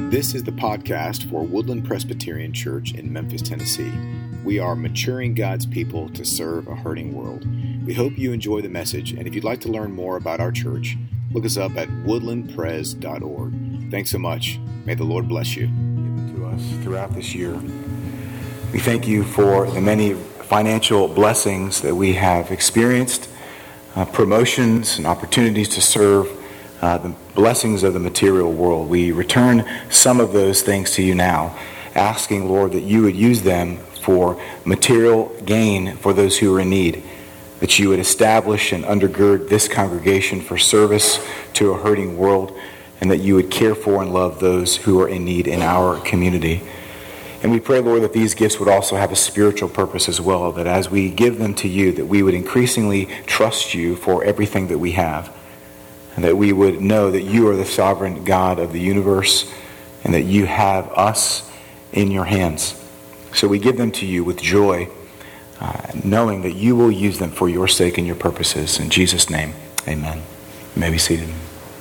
This is the podcast for Woodland Presbyterian Church in Memphis, Tennessee. We are maturing God's people to serve a hurting world. We hope you enjoy the message, and if you'd like to learn more about our church, look us up at woodlandpres.org. Thanks so much. May the Lord bless you. Given to us throughout this year. We thank you for the many financial blessings that we have experienced, promotions and opportunities to serve the blessings of the material world. We return some of those things to you now, asking, Lord, that you would use them for material gain for those who are in need, that you would establish and undergird this congregation for service to a hurting world, and that you would care for and love those who are in need in our community. And we pray, Lord, that these gifts would also have a spiritual purpose as well, that as we give them to you, that we would increasingly trust you for everything that we have, and that we would know that you are the sovereign God of the universe, and that you have us in your hands. So we give them to you with joy, knowing that you will use them for your sake and your purposes. In Jesus' name, amen. You may be seated.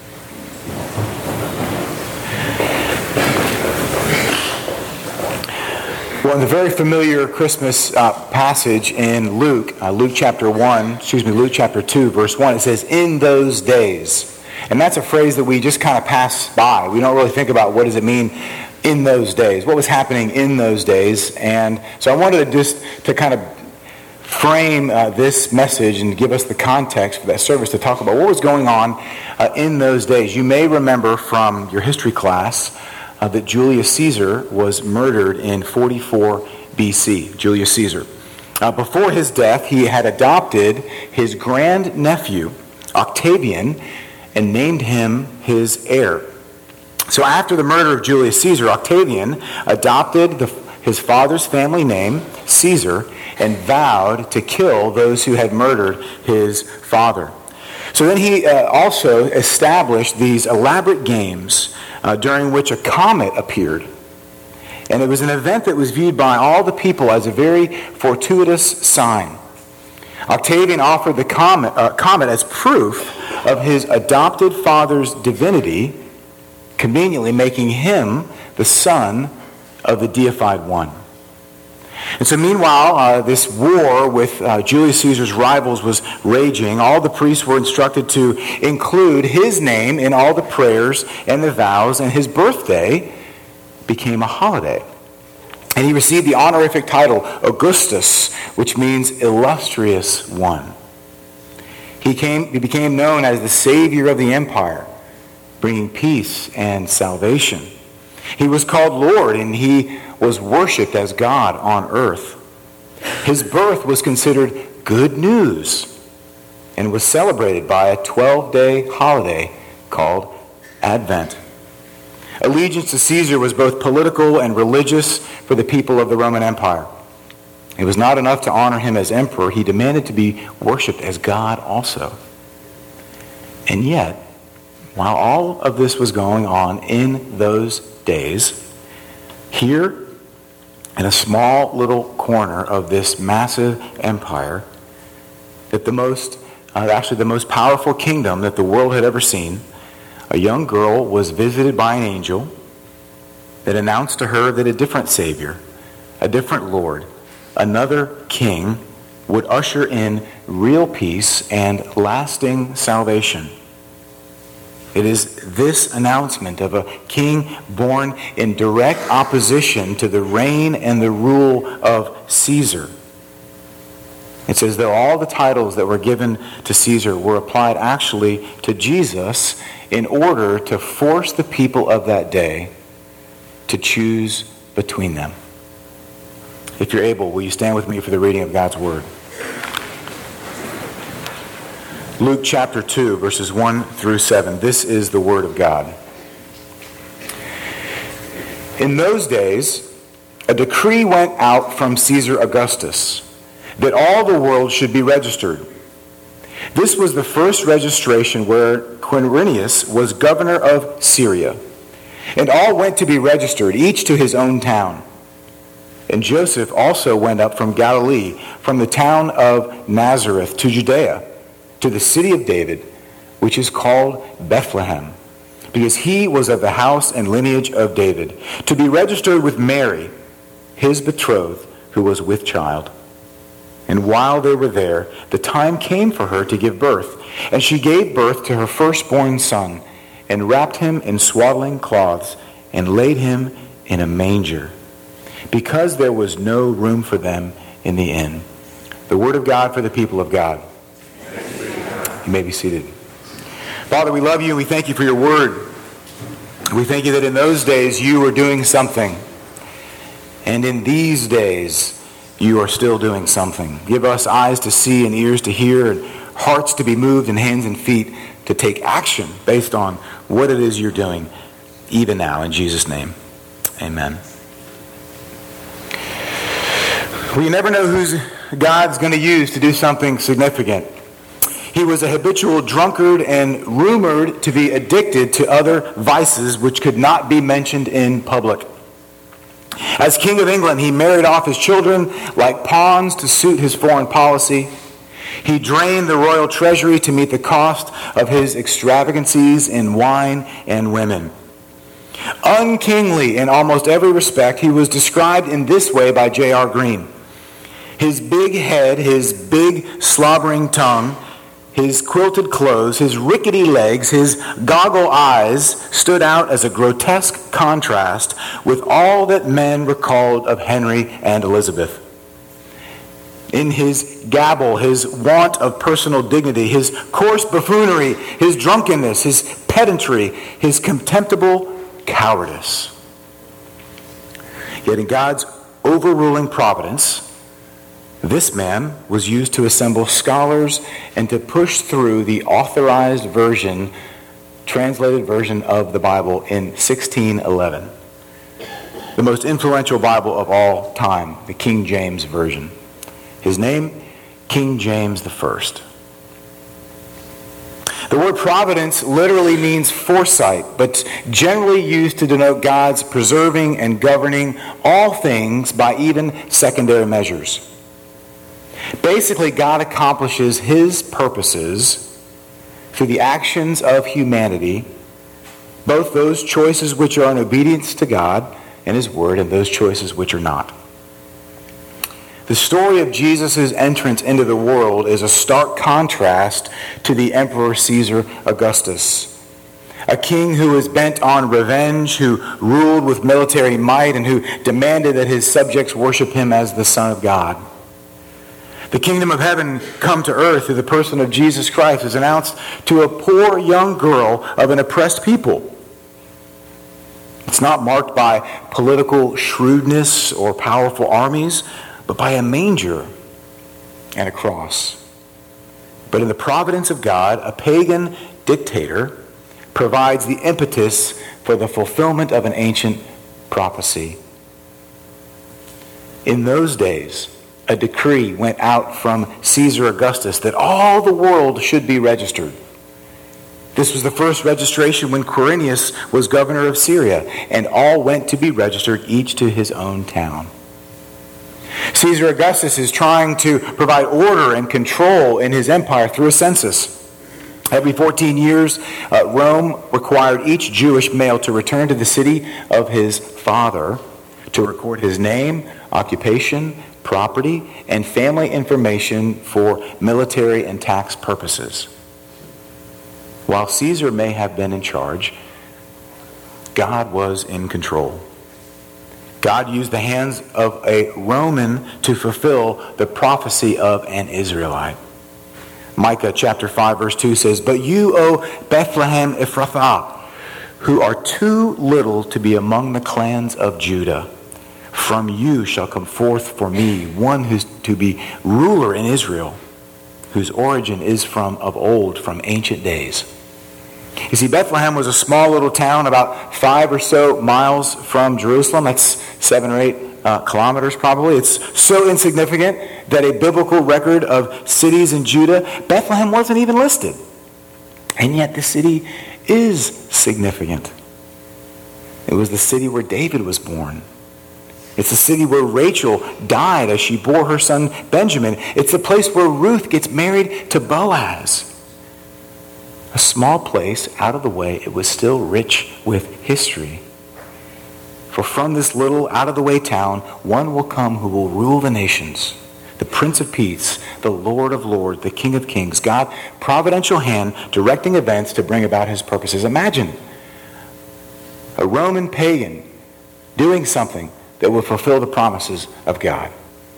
Well, in the very familiar Christmas passage in Luke chapter 2, verse 1, it says, "In those days." And that's a phrase that we just kind of pass by. We don't really think about what does it mean in those days. What was happening in those days? And so I wanted to kind of frame this message and give us the context for that service to talk about what was going on in those days. You may remember from your history class that Julius Caesar was murdered in 44 BC. Julius Caesar. Before his death, he had adopted his grandnephew, Octavian, and named him his heir. So after the murder of Julius Caesar, Octavian adopted his father's family name, Caesar, and vowed to kill those who had murdered his father. So then he also established these elaborate games during which a comet appeared. And it was an event that was viewed by all the people as a very fortuitous sign. Octavian offered the comet as proof of his adopted father's divinity, conveniently making him the son of the deified one. And so meanwhile, this war with Julius Caesar's rivals was raging. All the priests were instructed to include his name in all the prayers and the vows, and his birthday became a holiday. And he received the honorific title Augustus, which means illustrious one. He became known as the savior of the empire, bringing peace and salvation. He was called Lord, and he was worshipped as God on earth. His birth was considered good news and was celebrated by a 12-day holiday called Advent. Allegiance to Caesar was both political and religious for the people of the Roman Empire. It was not enough to honor him as emperor. He demanded to be worshipped as God also. And yet, while all of this was going on in those days, here in a small little corner of this massive empire, that the most powerful kingdom that the world had ever seen, a young girl was visited by an angel that announced to her that a different Savior, a different Lord, another King would usher in real peace and lasting salvation. It is this announcement of a king born in direct opposition to the reign and the rule of Caesar. It says that all the titles that were given to Caesar were applied actually to Jesus in order to force the people of that day to choose between them. If you're able, will you stand with me for the reading of God's Word? Luke chapter 2, verses 1 through 7. This is the Word of God. In those days, a decree went out from Caesar Augustus that all the world should be registered. This was the first registration where Quirinius was governor of Syria. And all went to be registered, each to his own town. And Joseph also went up from Galilee, from the town of Nazareth to Judea, to the city of David, which is called Bethlehem, because he was of the house and lineage of David, to be registered with Mary, his betrothed, who was with child. And while they were there, the time came for her to give birth. And she gave birth to her firstborn son, and wrapped him in swaddling cloths, and laid him in a manger, because there was no room for them in the inn. The word of God for the people of God. You may be seated. Father, we love you. We thank you for your word. We thank you that in those days you were doing something. And in these days, you are still doing something. Give us eyes to see and ears to hear and hearts to be moved and hands and feet to take action based on what it is you're doing, even now. In Jesus' name, amen. Well, you never know who God's going to use to do something significant. He was a habitual drunkard and rumored to be addicted to other vices which could not be mentioned in public. As King of England, he married off his children like pawns to suit his foreign policy. He drained the royal treasury to meet the cost of his extravagancies in wine and women. Unkingly in almost every respect, he was described in this way by J.R. Green. His big head, his big slobbering tongue, his quilted clothes, his rickety legs, his goggle eyes stood out as a grotesque contrast with all that men recalled of Henry and Elizabeth. In his gabble, his want of personal dignity, his coarse buffoonery, his drunkenness, his pedantry, his contemptible cowardice. Yet in God's overruling providence, this man was used to assemble scholars and to push through the authorized version, translated version of the Bible in 1611. The most influential Bible of all time, the King James Version. His name, King James I. The word providence literally means foresight, but generally used to denote God's preserving and governing all things by even secondary measures. Basically, God accomplishes his purposes through the actions of humanity, both those choices which are in obedience to God and his word, and those choices which are not. The story of Jesus' entrance into the world is a stark contrast to the Emperor Caesar Augustus, a king who was bent on revenge, who ruled with military might, and who demanded that his subjects worship him as the Son of God. The kingdom of heaven come to earth through the person of Jesus Christ is announced to a poor young girl of an oppressed people. It's not marked by political shrewdness or powerful armies, but by a manger and a cross. But in the providence of God, a pagan dictator provides the impetus for the fulfillment of an ancient prophecy. In those days, a decree went out from Caesar Augustus that all the world should be registered. This was the first registration when Quirinius was governor of Syria, and all went to be registered, each to his own town. Caesar Augustus is trying to provide order and control in his empire through a census. Every 14 years, Rome required each Jewish male to return to the city of his father to record his name, occupation, property, and family information for military and tax purposes. While Caesar may have been in charge, God was in control. God used the hands of a Roman to fulfill the prophecy of an Israelite. Micah chapter 5 verse 2 says, "But you, O Bethlehem Ephrathah, who are too little to be among the clans of Judah, from you shall come forth for me one who's to be ruler in Israel, whose origin is from of old, from ancient days." You see, Bethlehem was a small little town about 5 or so miles from Jerusalem. That's 7 or 8 kilometers probably. It's so insignificant that a biblical record of cities in Judah, Bethlehem wasn't even listed. And yet the city is significant. It was the city where David was born. It's the city where Rachel died as she bore her son Benjamin. It's the place where Ruth gets married to Boaz. A small place, out of the way, it was still rich with history. For from this little, out-of-the-way town, one will come who will rule the nations. The Prince of Peace, the Lord of Lords, the King of Kings. God, providential hand, directing events to bring about his purposes. Imagine a Roman pagan doing something that will fulfill the promises of God.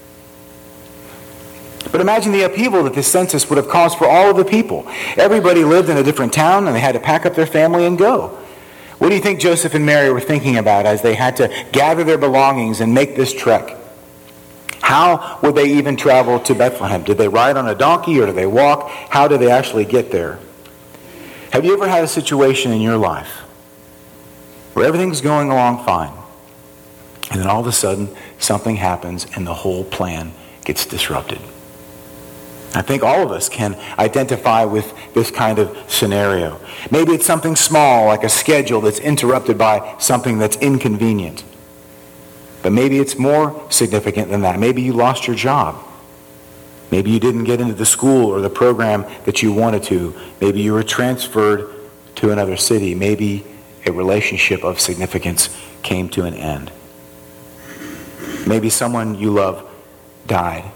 But imagine the upheaval that this census would have caused for all of the people. Everybody lived in a different town, and they had to pack up their family and go. What do you think Joseph and Mary were thinking about as they had to gather their belongings and make this trek? How would they even travel to Bethlehem? Did they ride on a donkey or did they walk? How did they actually get there? Have you ever had a situation in your life where everything's going along fine, and then all of a sudden something happens and the whole plan gets disrupted? I think all of us can identify with this kind of scenario. Maybe it's something small, like a schedule that's interrupted by something that's inconvenient. But maybe it's more significant than that. Maybe you lost your job. Maybe you didn't get into the school or the program that you wanted to. Maybe you were transferred to another city. Maybe a relationship of significance came to an end. Maybe someone you love died.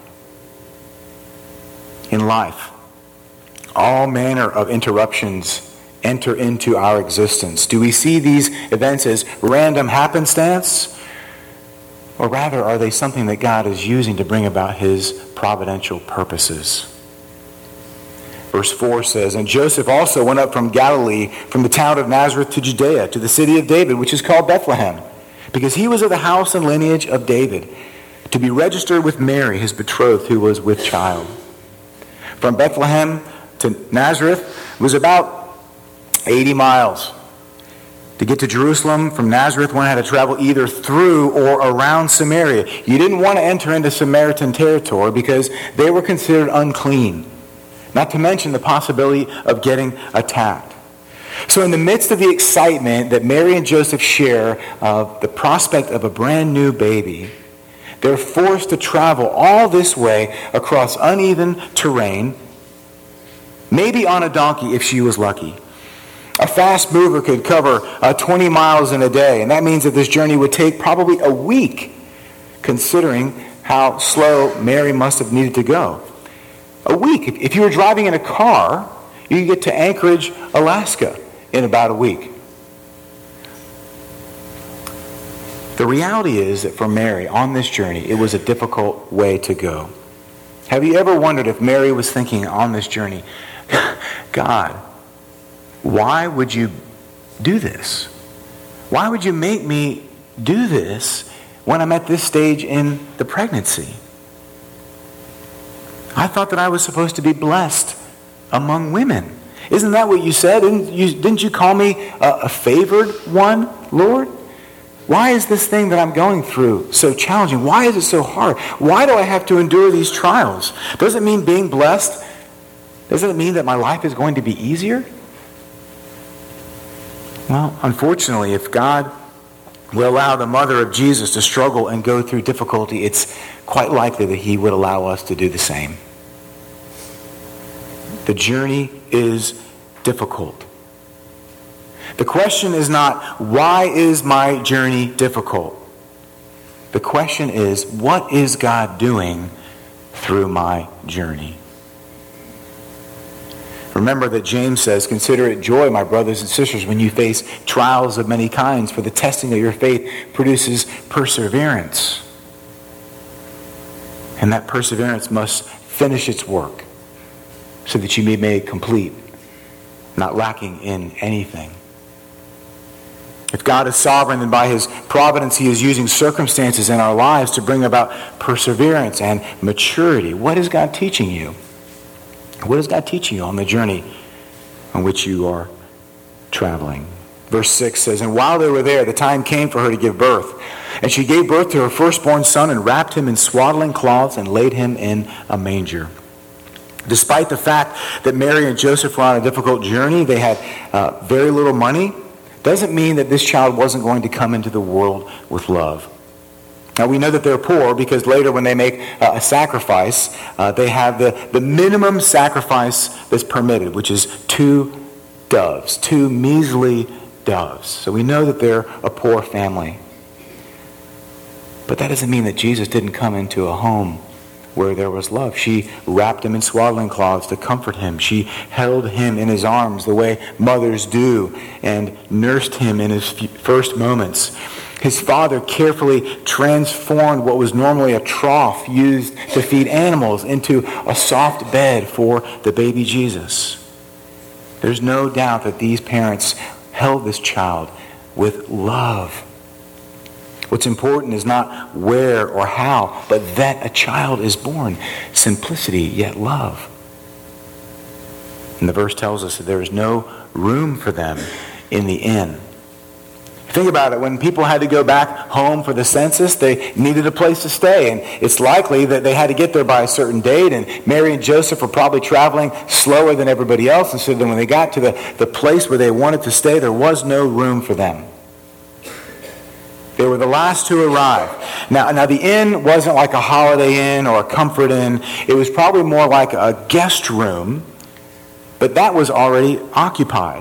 In life, all manner of interruptions enter into our existence. Do we see these events as random happenstance? Or rather, are they something that God is using to bring about his providential purposes? Verse 4 says, "And Joseph also went up from Galilee, from the town of Nazareth to Judea, to the city of David, which is called Bethlehem, because he was of the house and lineage of David, to be registered with Mary, his betrothed, who was with child." From Bethlehem to Nazareth was about 80 miles. To get to Jerusalem from Nazareth, one had to travel either through or around Samaria. You didn't want to enter into Samaritan territory because they were considered unclean, not to mention the possibility of getting attacked. So in the midst of the excitement that Mary and Joseph share of the prospect of a brand new baby, they're forced to travel all this way across uneven terrain, maybe on a donkey if she was lucky. A fast mover could cover 20 miles in a day, and that means that this journey would take probably a week, considering how slow Mary must have needed to go. A week. If you were driving in a car, you could get to Anchorage, Alaska in about a week. The reality is that for Mary, on this journey, it was a difficult way to go. Have you ever wondered if Mary was thinking on this journey, God, why would you do this? Why would you make me do this when I'm at this stage in the pregnancy? I thought that I was supposed to be blessed among women. Isn't that what you said? Didn't you call me a favored one, Lord? Why is this thing that I'm going through so challenging? Why is it so hard? Why do I have to endure these trials? Does it mean being blessed? Doesn't it mean that my life is going to be easier? Well, unfortunately, if God will allow the mother of Jesus to struggle and go through difficulty, it's quite likely that he would allow us to do the same. The journey is difficult. The question is not, why is my journey difficult? The question is, what is God doing through my journey? Remember that James says, "Consider it joy, my brothers and sisters, when you face trials of many kinds, for the testing of your faith produces perseverance." And that perseverance must finish its work so that you may be made complete, not lacking in anything. If God is sovereign, then by his providence he is using circumstances in our lives to bring about perseverance and maturity. What is God teaching you? What is God teaching you on the journey on which you are traveling? Verse 6 says, "And while they were there, the time came for her to give birth. And she gave birth to her firstborn son and wrapped him in swaddling cloths and laid him in a manger." Despite the fact that Mary and Joseph were on a difficult journey, they had very little money, doesn't mean that this child wasn't going to come into the world with love. Now we know that they're poor because later when they make a sacrifice, they have the minimum sacrifice that's permitted, which is 2 doves, 2 measly doves. So we know that they're a poor family. But that doesn't mean that Jesus didn't come into a home where there was love. She wrapped him in swaddling cloths to comfort him. She held him in his arms the way mothers do and nursed him in his first moments. His father carefully transformed what was normally a trough used to feed animals into a soft bed for the baby Jesus. There's no doubt that these parents held this child with love. What's important is not where or how, but that a child is born. Simplicity, yet love. And the verse tells us that there is no room for them in the inn. Think about it. When people had to go back home for the census, they needed a place to stay. And it's likely that they had to get there by a certain date. And Mary and Joseph were probably traveling slower than everybody else. And so then when they got to the place where they wanted to stay, there was no room for them. They were the last to arrive. Now the inn wasn't like a Holiday Inn or a Comfort Inn. It was probably more like a guest room. But that was already occupied.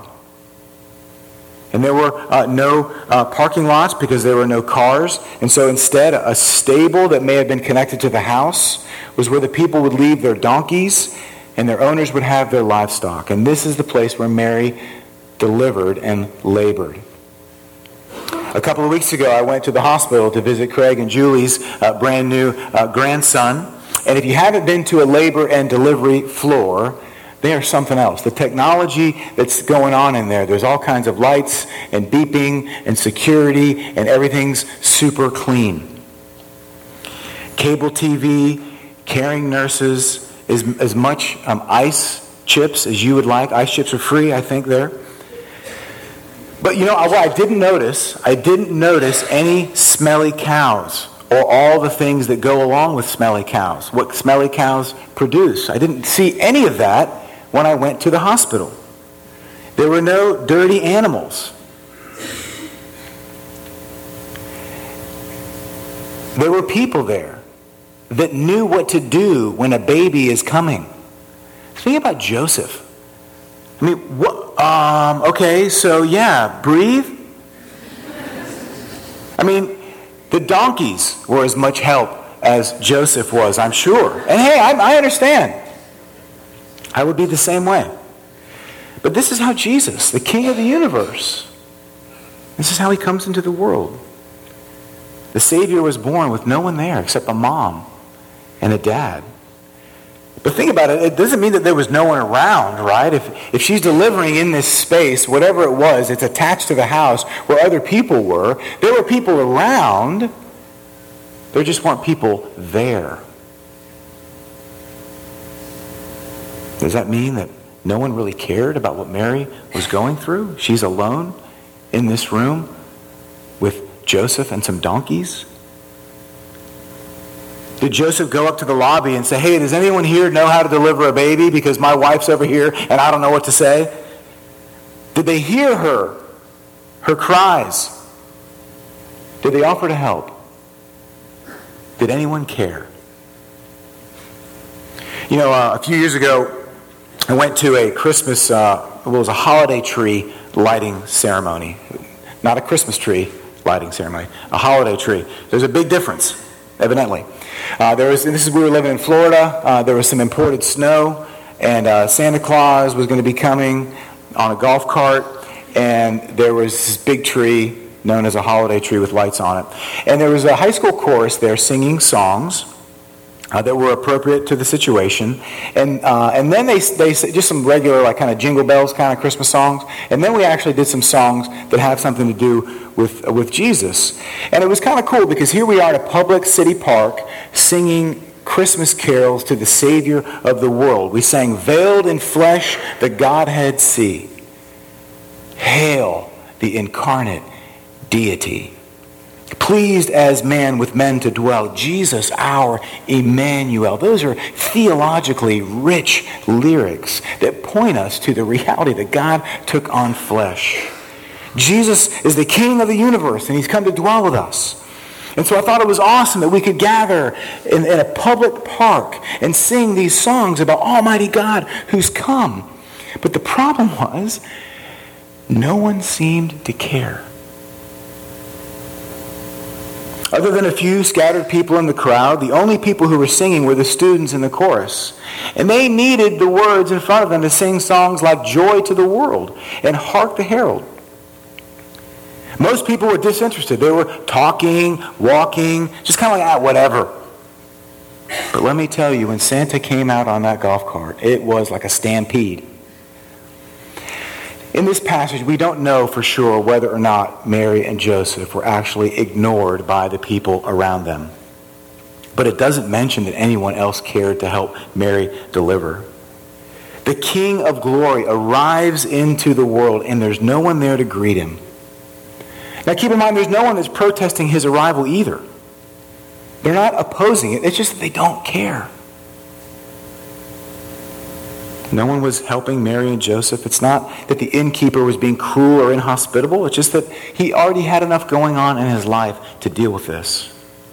And there were no parking lots because there were no cars. And so instead, a stable that may have been connected to the house was where the people would leave their donkeys and their owners would have their livestock. And this is the place where Mary delivered and labored. A couple of weeks ago, I went to the hospital to visit Craig and Julie's brand new grandson. And if you haven't been to a labor and delivery floor, they are something else. The technology that's going on in there, there's all kinds of lights and beeping and security, and everything's super clean. Cable TV, caring nurses, as much ice chips as you would like. Ice chips are free, I think, there. But you know what I didn't notice? I didn't notice any smelly cows or all the things that go along with smelly cows, what smelly cows produce. I didn't see any of that when I went to the hospital. There were no dirty animals. There were people there that knew what to do when a baby is coming. Think about Joseph. I mean, okay, so yeah, breathe. I mean, the donkeys were as much help as Joseph was, I'm sure. And hey, I understand. I would be the same way. But this is how Jesus, the King of the universe, this is how he comes into the world. The Savior was born with no one there except a mom and a dad. But think about it, it doesn't mean that there was no one around, right? If she's delivering in this space, whatever it was, it's attached to the house where other people were. There were people around. There just weren't people there. Does that mean that no one really cared about what Mary was going through? She's alone in this room with Joseph and some donkeys? Did Joseph go up to the lobby and say, hey, does anyone here know how to deliver a baby because my wife's over here and I don't know what to say? Did they hear her cries? Did they offer to help? Did anyone care? You know, a few years ago, I went to a Christmas, it was a holiday tree lighting ceremony. Not a Christmas tree lighting ceremony, a holiday tree. There's a big difference, evidently. We were living in Florida. There was some imported snow, and Santa Claus was going to be coming on a golf cart, and there was this big tree known as a holiday tree with lights on it. And there was a high school chorus there singing songs that were appropriate to the situation, and then they just some regular like kind of jingle bells kind of Christmas songs, and then we actually did some songs that have something to do with Jesus, and it was kind of cool because here we are at a public city park singing Christmas carols to the Savior of the world. We sang "Veiled in Flesh, the Godhead see. Hail the incarnate deity. Pleased as man with men to dwell, Jesus our Emmanuel." Those are theologically rich lyrics that point us to the reality that God took on flesh. Jesus is the King of the universe, and he's come to dwell with us. And so I thought it was awesome that we could gather in a public park and sing these songs about Almighty God who's come. But the problem was No one seemed to care. Other than a few scattered people in the crowd, the only people who were singing were the students in the chorus. And they needed the words in front of them to sing songs like Joy to the World and Hark the Herald. Most people were disinterested. They were talking, walking, just kind of like, whatever. But let me tell you, when Santa came out on that golf cart, it was like a stampede. In this passage, we don't know for sure whether or not Mary and Joseph were actually ignored by the people around them. But it doesn't mention that anyone else cared to help Mary deliver. The King of Glory arrives into the world, and there's no one there to greet him. Now keep in mind, there's no one that's protesting his arrival either. They're not opposing it. It's just that they don't care. No one was helping Mary and Joseph. It's not that the innkeeper was being cruel or inhospitable. It's just that he already had enough going on in his life to deal with this.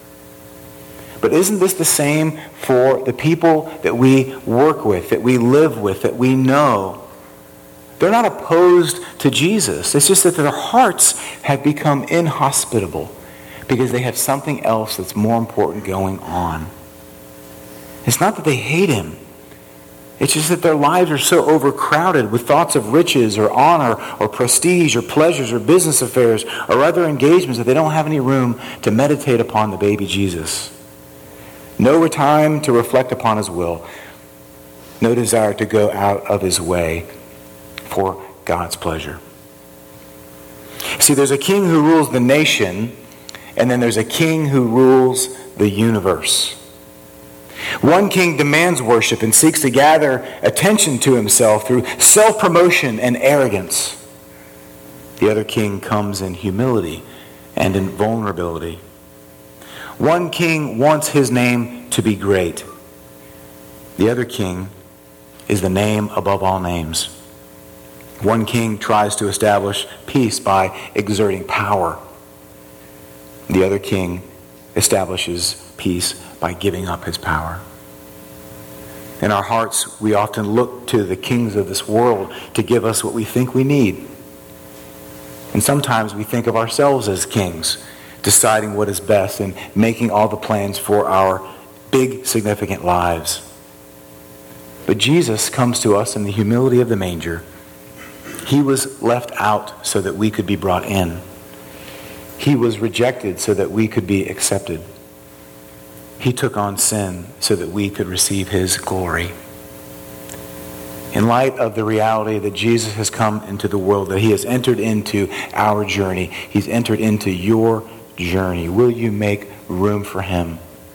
But isn't this the same for the people that we work with, that we live with, that we know? They're not opposed to Jesus. It's just that their hearts have become inhospitable because they have something else that's more important going on. It's not that they hate him. It's just that their lives are so overcrowded with thoughts of riches or honor or prestige or pleasures or business affairs or other engagements that they don't have any room to meditate upon the baby Jesus. No time to reflect upon his will. No desire to go out of his way for God's pleasure. See, there's a king who rules the nation, and then there's a king who rules the universe. One king demands worship and seeks to gather attention to himself through self-promotion and arrogance. The other king comes in humility and in vulnerability. One king wants his name to be great. The other king is the name above all names. One king tries to establish peace by exerting power. The other king establishes peace by giving up his power. In our hearts, we often look to the kings of this world to give us what we think we need. And sometimes we think of ourselves as kings, deciding what is best and making all the plans for our big, significant lives. But Jesus comes to us in the humility of the manger. He was left out so that we could be brought in. He was rejected so that we could be accepted. He took on sin so that we could receive his glory. In light of the reality that Jesus has come into the world, that he has entered into our journey, he's entered into your journey, will you make room for him?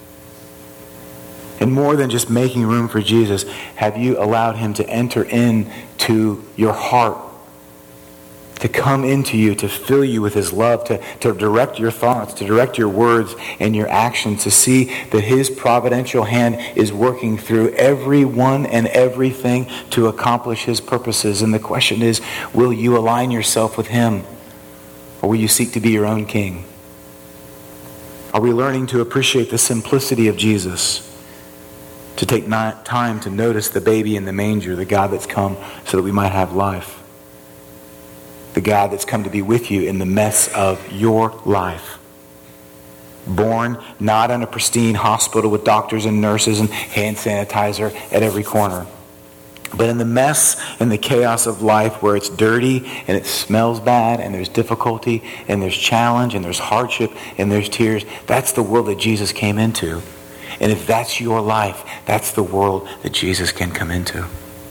And more than just making room for Jesus, have you allowed him to enter into your heart, to come into you, to fill you with his love, to direct your thoughts, to direct your words and your actions, to see that his providential hand is working through everyone and everything to accomplish his purposes? And the question is, will you align yourself with him, or will you seek to be your own king? Are we learning to appreciate the simplicity of Jesus, to take time to notice the baby in the manger, the God that's come so that we might have life? The God that's come to be with you in the mess of your life. Born not in a pristine hospital with doctors and nurses and hand sanitizer at every corner, but in the mess and the chaos of life where it's dirty and it smells bad and there's difficulty and there's challenge and there's hardship and there's tears. That's the world that Jesus came into. And if that's your life, that's the world that Jesus can come into.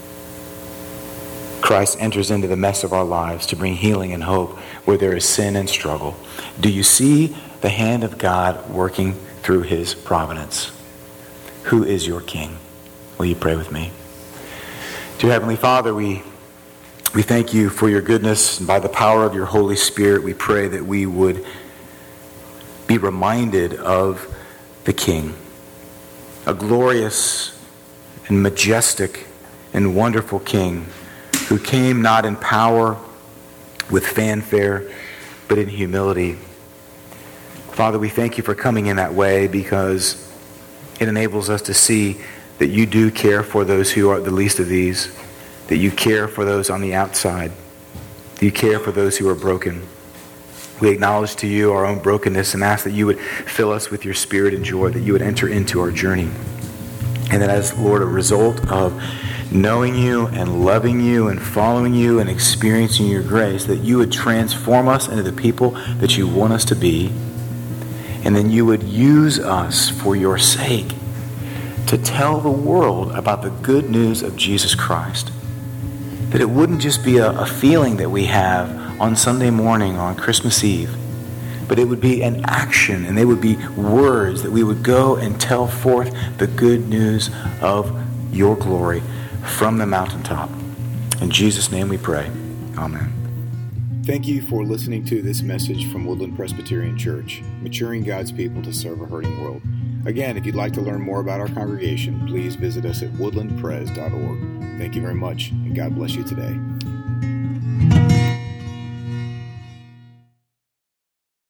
Christ enters into the mess of our lives to bring healing and hope where there is sin and struggle. Do you see the hand of God working through his providence? Who is your king? Will you pray with me? Dear Heavenly Father, we thank you for your goodness. And by the power of your Holy Spirit, we pray that we would be reminded of the King, a glorious and majestic and wonderful King who came not in power with fanfare, but in humility. Father, we thank you for coming in that way because it enables us to see that you do care for those who are the least of these, that you care for those on the outside. that you care for those who are broken. We acknowledge to you our own brokenness and ask that you would fill us with your spirit and joy, that you would enter into our journey. And that as, Lord, a result of knowing you and loving you and following you and experiencing your grace, that you would transform us into the people that you want us to be. And then you would use us for your sake to tell the world about the good news of Jesus Christ. That it wouldn't just be a feeling that we have on Sunday morning, on Christmas Eve, but it would be an action, and they would be words that we would go and tell forth the good news of your glory from the mountaintop. In Jesus' name we pray. Amen. Thank you for listening to this message from Woodland Presbyterian Church, maturing God's people to serve a hurting world. Again, if you'd like to learn more about our congregation, please visit us at woodlandpres.org. Thank you very much, and God bless you today.